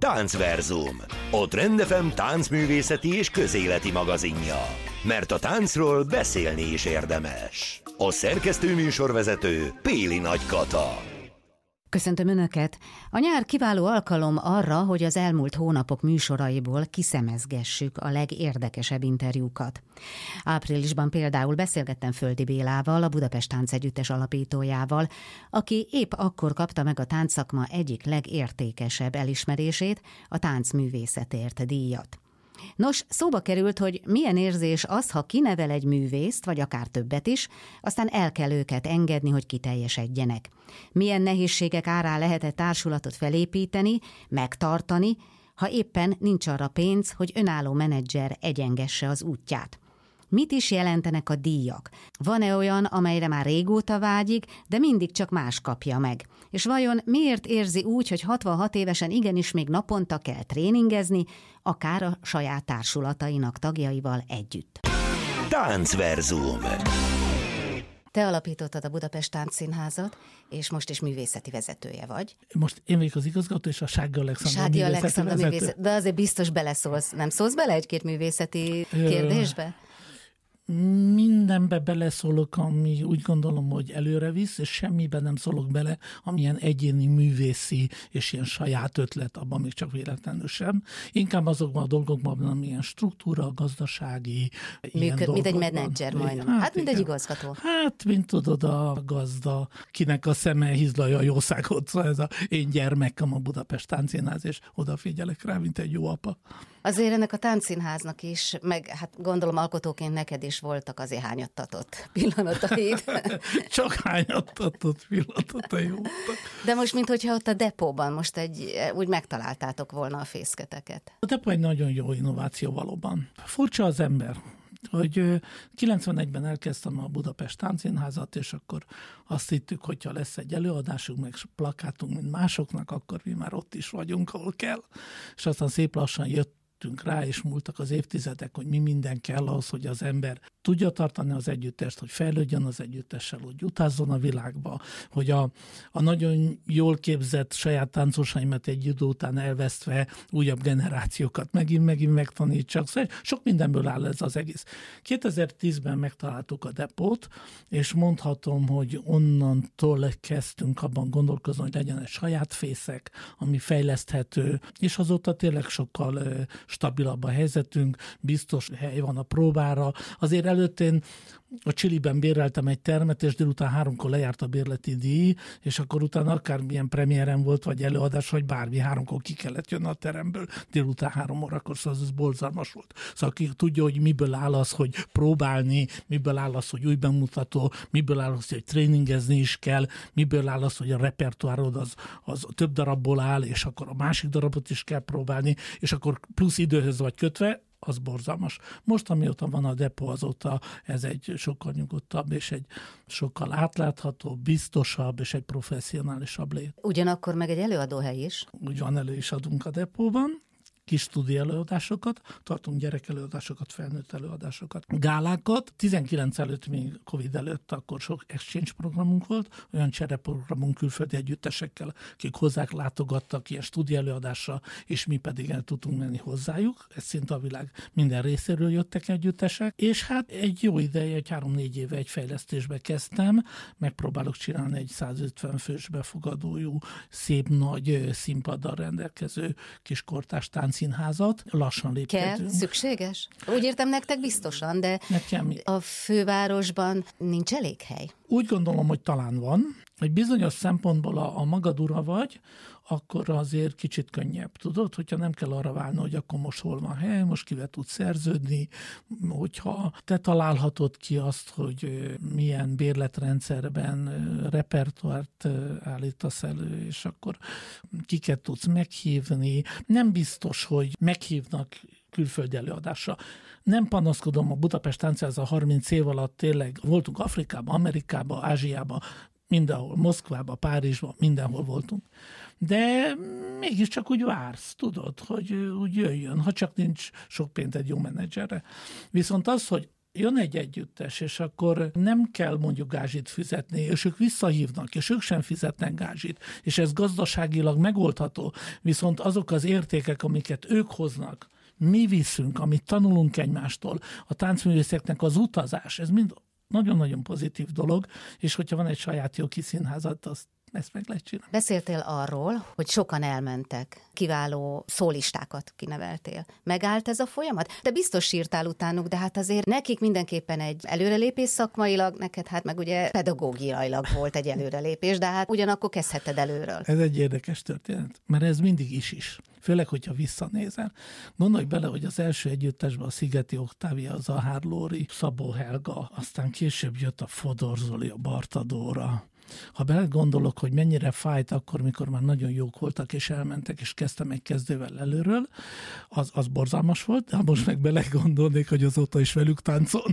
Táncverzum, a Trend FM táncművészeti és közéleti magazinja. Mert a táncról beszélni is érdemes. A szerkesztő műsorvezető Péli Nagy Kata. Köszöntöm Önöket! A nyár kiváló alkalom arra, hogy az elmúlt hónapok műsoraiból kiszemezgessük a legérdekesebb interjúkat. Áprilisban például beszélgettem Földi Bélával, a Budapest Táncegyüttes alapítójával, aki épp akkor kapta meg a táncszakma egyik legértékesebb elismerését, a táncművészetért díjat. Nos, szóba került, hogy milyen érzés az, ha kinevel egy művészt, vagy akár többet is, aztán el kell őket engedni, hogy kiteljesedjenek. Milyen nehézségek árán lehet egy társulatot felépíteni, megtartani, ha éppen nincs arra pénz, hogy önálló menedzser egyengesse az útját. Mit is jelentenek a díjak? Van-e olyan, amelyre már régóta vágyik, de mindig csak más kapja meg? És vajon miért érzi úgy, hogy 66 évesen igenis még naponta kell tréningezni, akár a saját társulatainak tagjaival együtt? Táncverzum. Te alapítottad a Budapest Táncszínházat, és most is művészeti vezetője vagy. Most én vagyok az igazgató, és a Sági Alexandra művészeti. De azért biztos beleszólsz. Nem szólsz bele egy-két művészeti kérdésbe? Mindenbe beleszólok, ami úgy gondolom, hogy előre visz, és semmiben nem szólok bele, amilyen egyéni művészi és ilyen saját ötlet, abban még csak véletlenül sem. Inkább azokban a dolgokban, amilyen struktúra, gazdasági, ilyen dolgokban. Mint egy menedzser majdnem. Hát mint egy igazgató. Hát, mint tudod, a gazda, kinek a szeme hizlalja a jószágot. Szóval ez én gyermekem a Budapest Táncszínház, és odafigyelek rá, mint egy jó apa. Azért ennek a táncszínháznak is, meg hát gondolom alkotóként neked is voltak azért hányattatott pillanataid. Csak hányattatott pillanatai voltak. De most, minthogyha ott a depóban most úgy megtaláltátok volna a fészketeket. A depó egy nagyon jó innováció valóban. Furcsa az ember, hogy 91-ben elkezdtem a Budapest Táncszínházat, és akkor azt hittük, hogyha lesz egy előadásunk, meg plakátunk, mint másoknak, akkor mi már ott is vagyunk, ahol kell. És aztán szép lassan jöttünk rá, és múltak az évtizedek, hogy mi minden kell ahhoz, hogy az ember tudja tartani az együttest, hogy fejlődjön az együttessel, hogy utázzon a világba, hogy a nagyon jól képzett saját táncosaimat egy idő után elvesztve újabb generációkat megint megtanítsak. Szóval sok mindenből áll ez az egész. 2010-ben megtaláltuk a depót, és mondhatom, hogy onnantól kezdtünk abban gondolkozni, hogy legyen egy saját fészek, ami fejleszthető, és azóta tényleg sokkal stabilabb a helyzetünk, biztos hely van a próbára. Azért előtt én a Csiliben béreltem egy termet, és délután 3-kor lejárt a bérleti díj, és akkor utána akármilyen premierem volt, vagy előadás, vagy bármi, 3-kor ki kellett jönni a teremből, délután 3 órakor, szóval ez borzalmas volt. Szóval aki tudja, hogy miből áll az, hogy próbálni, miből áll az, hogy új bemutató, miből áll az, hogy tréningezni is kell, miből áll az, hogy a repertoárod az több darabból áll, és akkor a másik darabot is kell próbálni, és akkor plusz időhöz vagy kötve, az borzalmas. Most, amióta van a depó, azóta ez egy sokkal nyugodtabb, és egy sokkal átláthatóbb, biztosabb, és egy professzionálisabb lét. Ugyanakkor meg egy előadóhely is. Úgy van, elő is adunk a depóban. Kis stúdió előadásokat, tartunk gyerekelőadásokat, felnőtt előadásokat, gálákat. 19 előtt, még Covid előtt, akkor sok exchange programunk volt, olyan csereprogramunk külföldi együttesekkel, akik hozzák látogattak ilyen stúdió előadásra, és mi pedig el tudtunk menni hozzájuk. Ez szinte a világ minden részéről jöttek együttesek. És hát egy jó ideje, egy 3-4 éve egy fejlesztésbe kezdtem, megpróbálok csinálni egy 150 fős befogadójú, szép nagy színpaddal rendelkező kis kortárs színházat, lassan lépkedünk. Kell? Szükséges? Úgy értem, nektek biztosan, de nekem a fővárosban nincs elég hely? Úgy gondolom, hogy talán van. Egy bizonyos szempontból a magad ura vagy, akkor azért kicsit könnyebb, tudod? Hogyha nem kell arra válni, hogy akkor most hol van hely, most kivel tudsz szerződni, hogyha te találhatod ki azt, hogy milyen bérletrendszerben repertoárt állítasz elő, és akkor kiket tudsz meghívni. Nem biztos, hogy meghívnak külföldi előadásra. Nem panaszkodom, a Budapest Táncszínház a 30 év alatt tényleg voltunk Afrikában, Amerikában, Ázsiában, mindenhol, Moszkvában, Párizsban, mindenhol voltunk. De mégiscsak úgy vársz, tudod, hogy úgy jöjjön, ha csak nincs sok pénz egy jó menedzserre. Viszont az, hogy jön egy együttes, és akkor nem kell mondjuk gázsit fizetni, és ők visszahívnak, és ők sem fizetnek gázsit, és ez gazdaságilag megoldható. Viszont azok az értékek, amiket ők hoznak, mi viszünk, amit tanulunk egymástól, a táncművészeknek az utazás, ez mind nagyon-nagyon pozitív dolog, és hogyha van egy saját jó kis színházat, ezt meg lehet csinálni. Beszéltél arról, hogy sokan elmentek, kiváló szólistákat kineveltél. Megállt ez a folyamat? Te biztos írtál utánuk, de hát azért nekik mindenképpen egy előrelépés szakmailag, neked hát meg ugye pedagógiailag volt egy előrelépés, de hát ugyanakkor kezdheted előről. Ez egy érdekes történet, mert ez mindig is. Főleg, hogyha visszanézel. Gondolj bele, hogy az első együttesben a Szigeti Oktávia, az Zahár Lóri, Szabó Helga, aztán később jött a Fodor Zoli, a Barta Dóra. Ha belegondolok, hogy mennyire fájt akkor, mikor már nagyon jók voltak, és elmentek, és kezdtem egy kezdővel előről, az borzalmas volt, de most meg belegondolnék, hogy azóta is velük táncol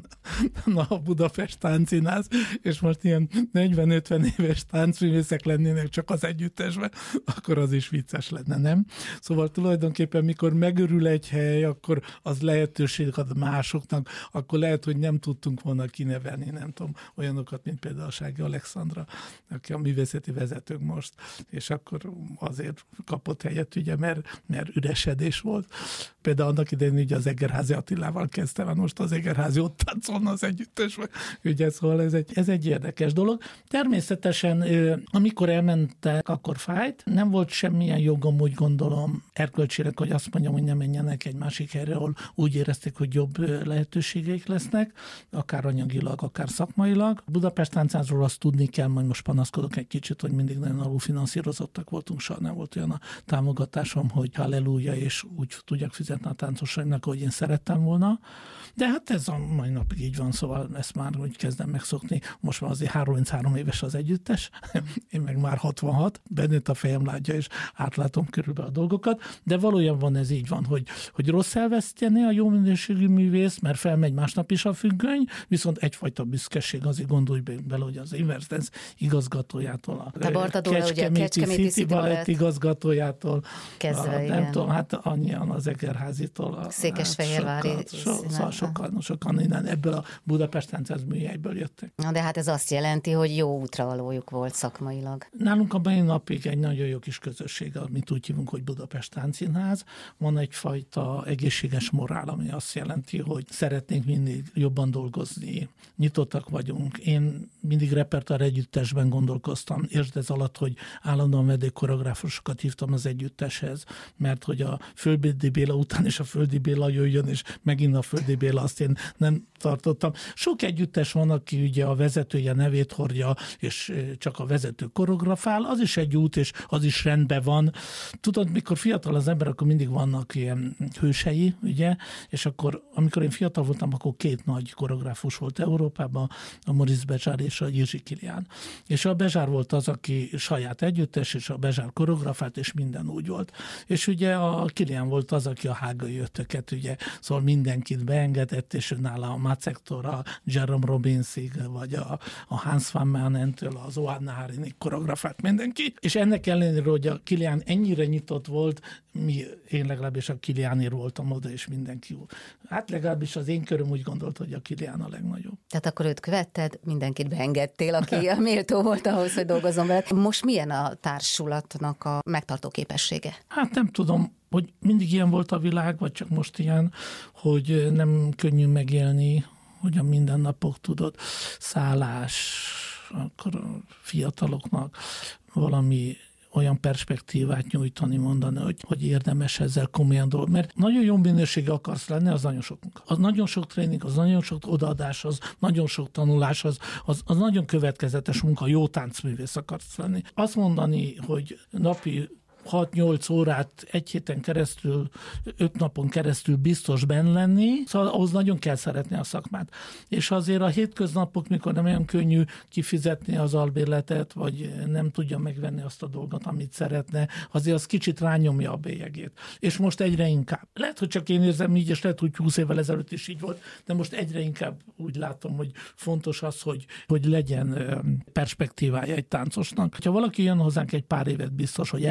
a Budapest Táncszínház, és most ilyen 40-50 éves táncművészek lennének csak az együttesben, akkor az is vicces lenne, nem? Szóval tulajdonképpen, mikor megörül egy hely, akkor az lehetőség ad másoknak, akkor lehet, hogy nem tudtunk volna kinevelni, nem tudom, olyanokat, mint például a Sági Alexandra, aki a művészeti vezetőnk most, és akkor azért kapott helyet, ugye, mert üresedés volt. Például annak idején ugye az Egerházy Attilával kezdtem, most az Egerházy ott táncolna az együttesben. Ugye, szóval ez egy érdekes dolog. Természetesen, amikor elmentek, akkor fájt. Nem volt semmilyen jogom, úgy gondolom, erkölcsileg, hogy azt mondjam, hogy ne menjenek egy másik helyre, ahol úgy érezték, hogy jobb lehetőségeik lesznek, akár anyagilag, akár szakmailag. Budapest Táncszínházról azt tudni kell, majd most panaszkodok egy kicsit, hogy mindig nagyon alulfinanszírozottak voltunk, soha nem volt olyan a támogatásom, hogy halleluja, és úgy tudják fizetni a táncosaimnak, ahogy én szerettem volna. De hát ez a mai napig így van, szóval ezt már úgy kezdem megszokni. Most már azért 33 éves az együttes, én meg már 66, bennőtt a fejem látja, és átlátom körülbelül a dolgokat, de valójában ez így van, hogy rossz elveszteni a jó minőségű művész, mert felmegy másnap is a függöny, viszont egyfajta büszkeség, azért gondolj bele, hogy az Invers Dance igazgatójától, a Kecskeméti City Balett igazgatójától, kezdve, nem tudom, hát annyian az Egerházitól, a Székesfehérvári sokan innen ebből a Budapest Táncszínház műhelyből jöttek. Na de hát ez azt jelenti, hogy jó útravalójuk volt szakmailag. Nálunk a mai napig egy nagyon jó kis közösség, amit úgy hívunk, hogy Budapest Táncszínház. Van egyfajta egészséges morál, ami azt jelenti, hogy szeretnénk mindig jobban dolgozni, nyitottak vagyunk. Én mindig repertoár együttesben gondolkoztam, értsd ez alatt, hogy állandóan vendégkoreográfusokat hívtam az együtteshez, mert hogy a Földi Béla után is a Földi Béla jöjjön, és megint a Földi Béla, azt én nem tartottam. Sok együttes van, aki ugye a vezetője nevét hordja, és csak a vezető koreografál, az is egy út, és az is rendben van. Tudod, mikor fiatal az ember, akkor mindig vannak ilyen hősei, ugye, és akkor, amikor én fiatal voltam, akkor két nagy koreográfus volt Európában, a Maurice Béjart és a Jiří Kilián. És a Béjart volt az, aki saját együttes, és a Béjart koreografált, és minden úgy volt. És ugye a Kilián volt az, aki a hágai ötöket, ugye, szóval mindenkit beengedett, és nála a Macektól, a Jerome Robbinsig, vagy a Hans van Manen-től, az Oana Harinig koreografált mindenki. És ennek ellenére, hogy a Kilián ennyire nyitott volt, én legalábbis a Kiliánért voltam oda, és mindenki. Hát legalábbis az én köröm úgy gondolt, hogy a Kilián a legnagyobb. Tehát akkor őt követted, mindenkit beengedtél, aki méltó volt ahhoz, hogy dolgozzon vele. Most milyen a társulatnak a megtartó képessége? Hát nem tudom, hogy mindig ilyen volt a világ, vagy csak most ilyen, hogy nem könnyű megélni, hogy a mindennapok, tudod, szállás, akkor a fiataloknak valami olyan perspektívát nyújtani, mondani, hogy érdemes ezzel komolyan dolog. Mert nagyon jó minősége akarsz lenni, az nagyon sok munka. Az nagyon sok tréning, az nagyon sok odaadás, az nagyon sok tanulás, az nagyon következetes munka, jó táncművész akarsz lenni. Azt mondani, hogy napi 6-8 órát egy héten keresztül, 5 napon keresztül biztos benn lenni, szóval ahhoz nagyon kell szeretni a szakmát. És azért a hétköznapok, mikor nem olyan könnyű kifizetni az albérletet, vagy nem tudja megvenni azt a dolgot, amit szeretne, azért az kicsit rányomja a bélyegét. És most egyre inkább. Lehet, hogy csak én érzem így, és lehet, hogy 20 évvel ezelőtt is így volt, de most egyre inkább úgy látom, hogy fontos az, hogy legyen perspektívája egy táncosnak. Ha valaki jön hozzánk egy pár évet biztos, hogy eltölt,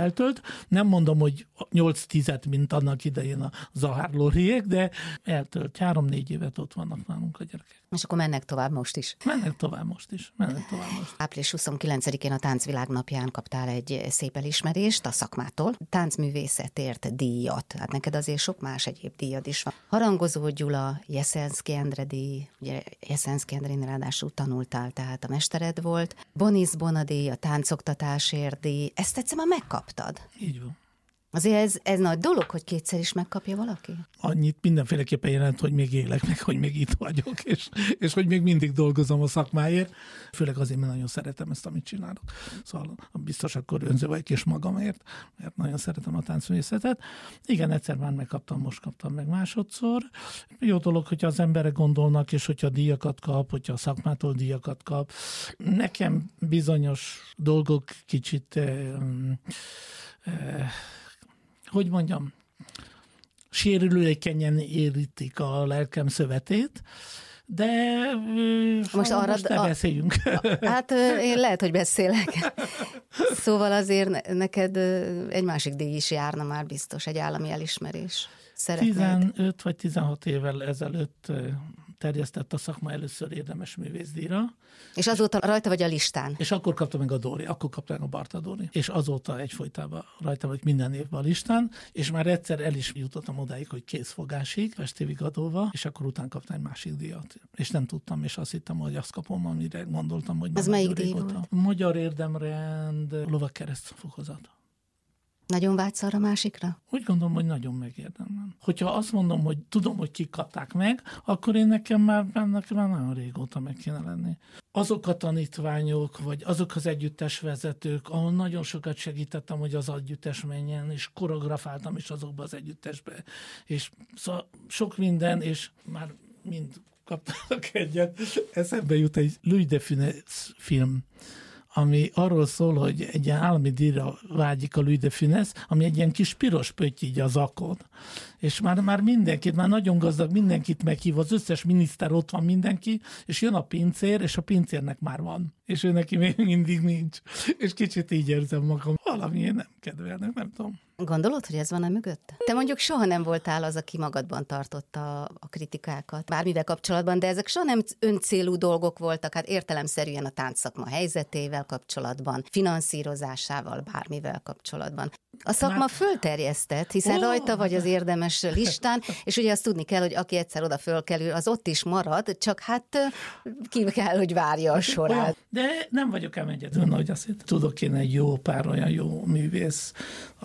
Nem mondom, hogy 8-10, mint annak idején a Zahár Lóriék, de eltölt 3-4 évet ott vannak nálunk a gyerekek. És akkor mennek tovább most is. Mennek tovább most is. Április 29-én a Táncvilág napján kaptál egy szép elismerést a szakmától. Táncművészetért díjat. Hát neked azért sok más egyéb díjad is van. Harangozó Gyula, Jeszenszky Endre díj, ugye Jeszenszky Endrén ráadásul tanultál, tehát a mestered volt. Bonis Bonadíj, a táncoktatásért díj. Ezt egyszer már megkaptad. Így van. Azért ez nagy dolog, hogy kétszer is megkapja valaki? Annyit mindenféleképpen jelent, hogy még élek, meg hogy még itt vagyok, és hogy még mindig dolgozom a szakmáért. Főleg azért, mert nagyon szeretem ezt, amit csinálok. Szóval biztos akkor önző vagyok és magamért, mert nagyon szeretem a táncművészetet. Igen, egyszer már megkaptam, most kaptam meg másodszor. Jó dolog, hogyha az emberek gondolnak, és hogyha díjakat kap, hogyha a szakmától díjakat kap. Nekem bizonyos dolgok kicsit... hogy mondjam, sérülékenyen érítik a lelkem szövetét, de most ne beszéljünk. Hát én lehet, hogy beszélek. Szóval azért neked egy másik díj is járna már biztos, egy állami elismerés. Szeretnéd? 15 vagy 16 évvel ezelőtt terjesztett a szakma először érdemes művészdíjra. És azóta rajta vagy a listán? És akkor kapta meg a Dóri, akkor kapta meg a Barta Dóri. És azóta egyfolytában rajta vagy minden évben a listán, és már egyszer el is jutottam odáig, hogy kézfogásig, festévigadóval, és akkor után kaptam egy másik díjat. És nem tudtam, és azt hittem, hogy azt kapom, amire gondoltam, hogy... Ez melyik díj volt? Magyar Érdemrend, Lovagkereszt fokozat. Nagyon vágysz arra másikra? Úgy gondolom, hogy nagyon megérdemlem. Hogyha azt mondom, hogy tudom, hogy kik kapták meg, akkor én nekem már nagyon régóta meg kéne lenni. Azok a tanítványok, vagy azok az együttes vezetők, ahol nagyon sokat segítettem, hogy az együttes menjen, és koreografáltam is azokba az együttesbe. És szóval sok minden, és már mind kaptak egyet. Eszembe jut egy Louis de Funès film, ami arról szól, hogy egy ilyen állami díjra vágyik a Louis de Funès, ami egy ilyen kis piros pötty így a zakon. És már mindenkit, már nagyon gazdag, mindenkit meghív, az összes miniszter ott van mindenki, és jön a pincér, és a pincérnek már van. És ő neki még mindig nincs. És kicsit így érzem magam. Valamiért nem kedvelnek, nem tudom. Gondolod, hogy ez van-e mögött? Te mondjuk soha nem voltál az, aki magadban tartotta a kritikákat, bármivel kapcsolatban, de ezek soha nem öncélú dolgok voltak, hát értelemszerűen a táncszakma helyzetével kapcsolatban, finanszírozásával, bármivel kapcsolatban. A szakma fölterjesztett, hiszen rajta vagy az érdemes listán, és ugye azt tudni kell, hogy aki egyszer oda fölkerül, az ott is marad, csak hát ki kell, hogy várja a sorát. De nem vagyok ám egyedül, hogy azt tudok én egy jó pár olyan jó művész,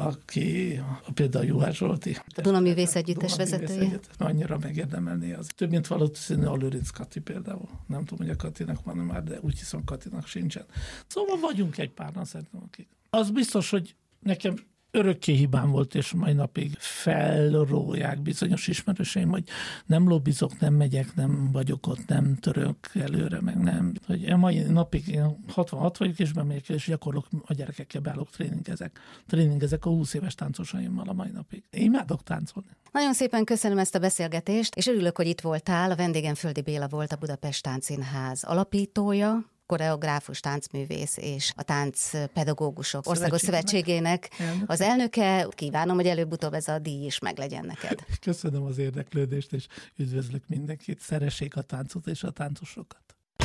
aki például Juhász Zsolti. Duna Művész Együttes vezetője. Annyira megérdemelné az. Több mint valószínű a Lőrinc Kati például. Nem tudom, hogy a Katinak van már, de úgy hiszem Katinak sincsen. Szóval vagyunk egy páran szerintem, akik. Az biztos, hogy nekem örökké hibám volt, és mai napig felrólják bizonyos ismerőseim, hogy nem lobbizok, nem megyek, nem vagyok ott, nem török előre, meg nem. Hogy mai napig én 66 vagyok, és bemegyek, és gyakorlok, a gyerekekkel beállok, tréningezek a 20 éves táncosaimmal a mai napig. Én imádok táncolni. Nagyon szépen köszönöm ezt a beszélgetést, és örülök, hogy itt voltál. A vendégem Földi Béla volt, a Budapest Táncszínház alapítója, koreográfus, táncművész és a Táncpedagógusok Országos Szövetségének az elnöke. Kívánom, hogy előbb-utóbb ez a díj is meglegyen neked. Köszönöm az érdeklődést, és üdvözlök mindenkit. Szeressék a táncot és a táncosokat.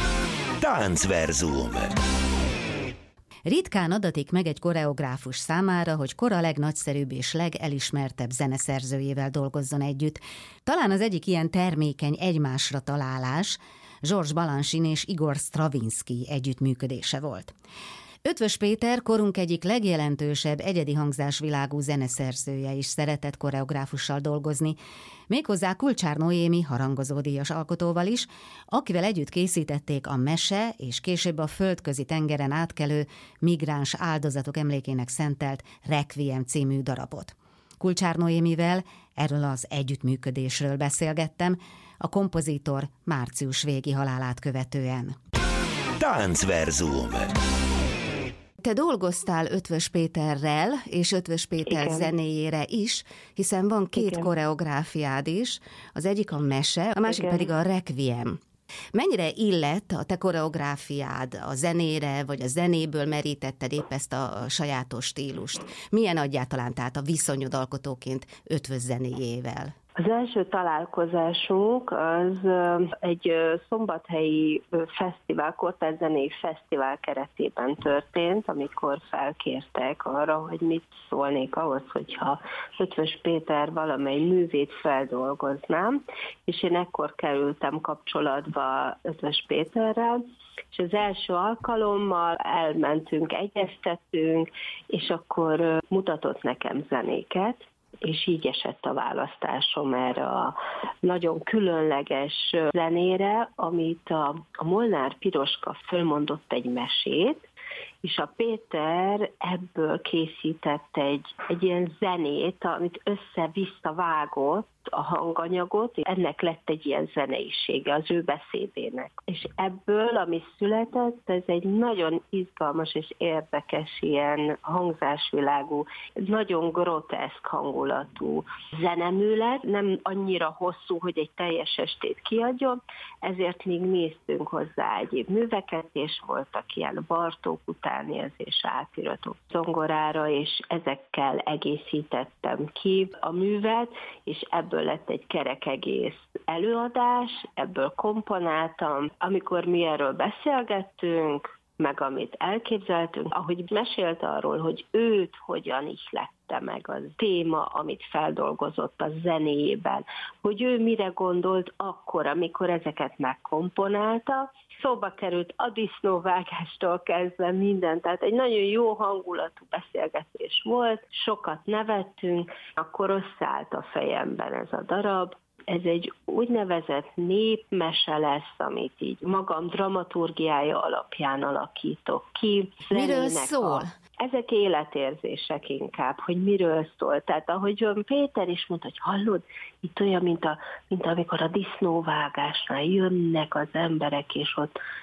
Táncverzum. Ritkán adatik meg egy koreográfus számára, hogy kora legnagyszerűbb és legelismertebb zeneszerzőjével dolgozzon együtt. Talán az egyik ilyen termékeny egymásra találás Georges Balanchine és Igor Stravinsky együttműködése volt. Eötvös Péter korunk egyik legjelentősebb egyedi hangzásvilágú zeneszerzője is szeretett koreográfussal dolgozni, méghozzá Kulcsár Noémi harangozódíjas alkotóval is, akivel együtt készítették a Mese és később a földközi tengeren átkelő migráns áldozatok emlékének szentelt Requiem című darabot. Kulcsár Noémivel erről az együttműködésről beszélgettem, a kompozítor március végi halálát követően. Táncverzum. Te dolgoztál Eötvös Péterrel, és Eötvös Péter zenéjére is, hiszen van két koreográfiád is, az egyik a Mese, a másik pedig a Requiem. Mennyire illett a te koreográfiád a zenére, vagy a zenéből merítetted épp ezt a sajátos stílust? Milyen egyáltalán tehát a viszonyod alkotóként Ötvös zenéjével? Az első találkozásunk az egy szombathelyi fesztivál, kortárs zenei fesztivál keretében történt, amikor felkértek arra, hogy mit szólnék ahhoz, hogyha Ötvös Péter valamely művét feldolgoznám, és én ekkor kerültem kapcsolatba Ötvös Péterrel, és az első alkalommal elmentünk, egyeztettünk, és akkor mutatott nekem zenéket, és így esett a választásom erre a nagyon különleges zenére, amit a Molnár Piroska fölmondott egy mesét, és a Péter ebből készített egy ilyen zenét, amit össze-vissza vágott a hanganyagot, ennek lett egy ilyen zeneisége az ő beszédének. És ebből, ami született, ez egy nagyon izgalmas és érdekes ilyen hangzásvilágú, nagyon groteszk hangulatú zenemű lett, nem annyira hosszú, hogy egy teljes estét kiadjon, ezért még néztünk hozzá egyéb műveket, és voltak ilyen Bartók utánérzés átiratok zongorára, és ezekkel egészítettem ki a művet, és ebből lett egy kerek egész előadás, ebből komponáltam. Amikor mi erről beszélgettünk, meg amit elképzeltünk, ahogy mesélt arról, hogy őt hogyan ihlette meg a téma, amit feldolgozott a zenéjében, hogy ő mire gondolt akkor, amikor ezeket megkomponálta. Szóba került a disznóvágástól kezdve minden, tehát egy nagyon jó hangulatú beszélgetés volt, sokat nevettünk, akkor összeállt a fejemben ez a darab. Ez egy úgynevezett népmese lesz, amit így magam dramaturgiája alapján alakítok ki. Miről szól? Ezek életérzések inkább, hogy miről szól. Tehát ahogy Péter is mondta, hogy hallod, itt olyan, mint amikor a disznóvágásnál jönnek az emberek, és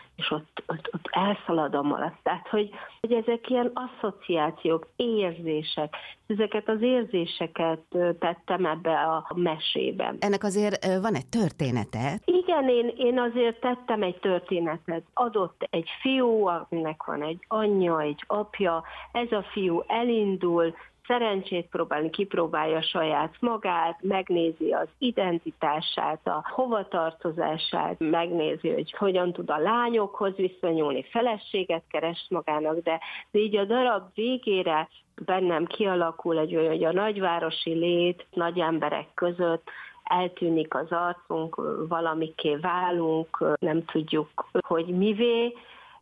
ott elszalad a malac. Tehát, hogy ezek ilyen asszociációk, érzések, ezeket az érzéseket tettem ebbe a mesében. Ennek azért van egy története? Igen, én azért tettem egy történetet. Adott egy fiú, aminek van egy anyja, egy apja, ez a fiú elindul, szerencsét próbálni, kipróbálja saját magát, megnézi az identitását, a hovatartozását, megnézi, hogy hogyan tud a lányokhoz viszonyulni, feleséget keres magának, de így a darab végére bennem kialakul egy olyan, hogy a nagyvárosi lét, nagy emberek között eltűnik az arcunk, valamiké válunk, nem tudjuk, hogy mivé,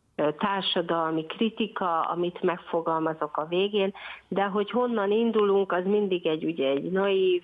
társadalmi kritika, amit megfogalmazok a végén, de hogy honnan indulunk, az mindig egy naív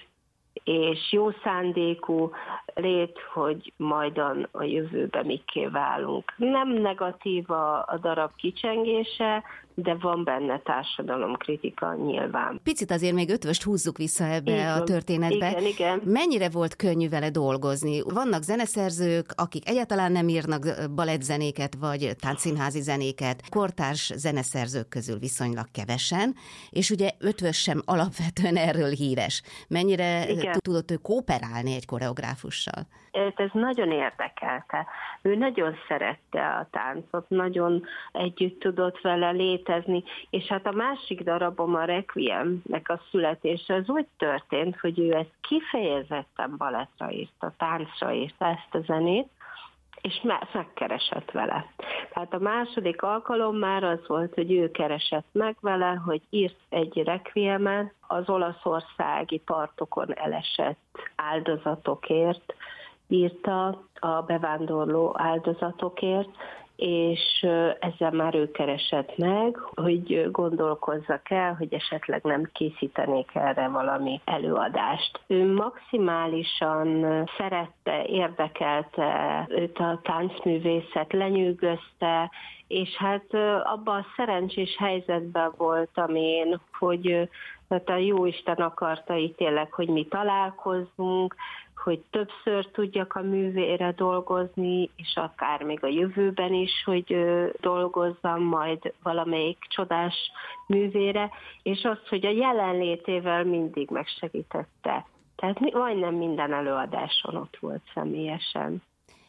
és jó szándékú lét, hogy majd a jövőben mikké válunk. Nem negatív a darab kicsengése, de van benne társadalomkritika nyilván. Picit azért még Ötvöst húzzuk vissza ebbe a történetbe. Igen. Mennyire volt könnyű vele dolgozni? Vannak zeneszerzők, akik egyáltalán nem írnak balettzenéket, vagy táncszínházi zenéket, kortárs zeneszerzők közül viszonylag kevesen, és ugye Ötvös sem alapvetően erről híres. Mennyire tudott ő kooperálni egy koreográfussal? Ez nagyon érdekelte. Ő nagyon szerette a táncot, nagyon együtt tudott vele létezni, és hát a másik darabom, a Requiemnek a születése, az úgy történt, hogy ő ezt kifejezetten balettra írta, táncra írta ezt a zenét, és megkeresett vele. Tehát a második alkalom már az volt, hogy ő keresett meg vele, hogy írt egy requiemet az olaszországi partokon elesett áldozatokért, írta a bevándorló áldozatokért, és ezzel már ő keresett meg, hogy gondolkozzak el, hogy esetleg nem készítenék erre valami előadást. Ő maximálisan szerette, érdekelte, őt a táncművészet lenyűgözte, és hát abban a szerencsés helyzetben voltam én, hogy a Jóisten akarta így tényleg, hogy mi találkozzunk, hogy többször tudjak a művére dolgozni, és akár még a jövőben is, hogy dolgozzam majd valamelyik csodás művére, és azt, hogy a jelenlétével mindig megsegítette. Tehát majdnem minden előadáson ott volt személyesen.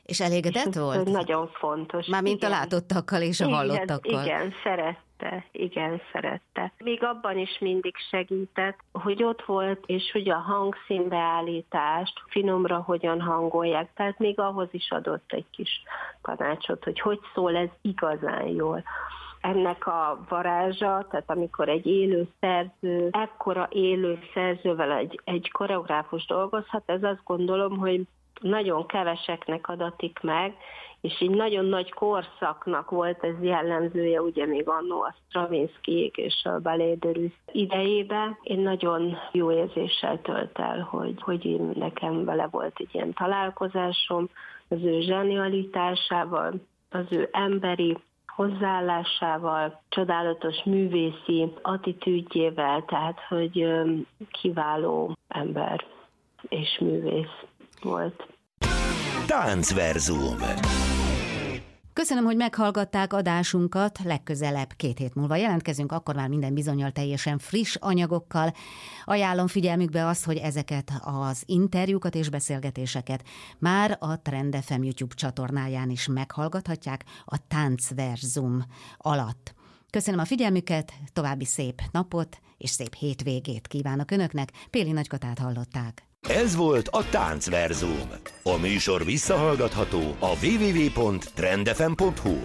És elégedett volt? Nagyon fontos. Mármint a látottakkal és a hallottakkal. Igen, szerette. Még abban is mindig segített, hogy ott volt, és hogy a hangszínbeállítást finomra hogyan hangolják. Tehát még ahhoz is adott egy kis tanácsot, hogy szól ez igazán jól. Ennek a varázsa, tehát amikor egy élő szerző, ekkora élő szerzővel egy koreográfus dolgozhat, ez azt gondolom, hogy nagyon keveseknek adatik meg, és így nagyon nagy korszaknak volt ez jellemzője, ugye még annó a Stravinskyék és a Ballet de Russes idejében. Én nagyon jó érzéssel tölt el, hogy nekem vele volt egy ilyen találkozásom, az ő zsenialitásával, az ő emberi hozzáállásával, csodálatos művészi attitűdjével, tehát hogy kiváló ember és művész volt. Táncverzum. Köszönöm, hogy meghallgatták adásunkat, legközelebb 2 hét múlva jelentkezünk, akkor már minden bizonnyal teljesen friss anyagokkal. Ajánlom figyelmükbe azt, hogy ezeket az interjúkat és beszélgetéseket már a Trend FM YouTube csatornáján is meghallgathatják a Táncverzum alatt. Köszönöm a figyelmüket, további szép napot és szép hétvégét kívánok Önöknek. Péli Nagykatát hallották. Ez volt a Táncverzum. A műsor visszahallgatható a www.trendfm.hu.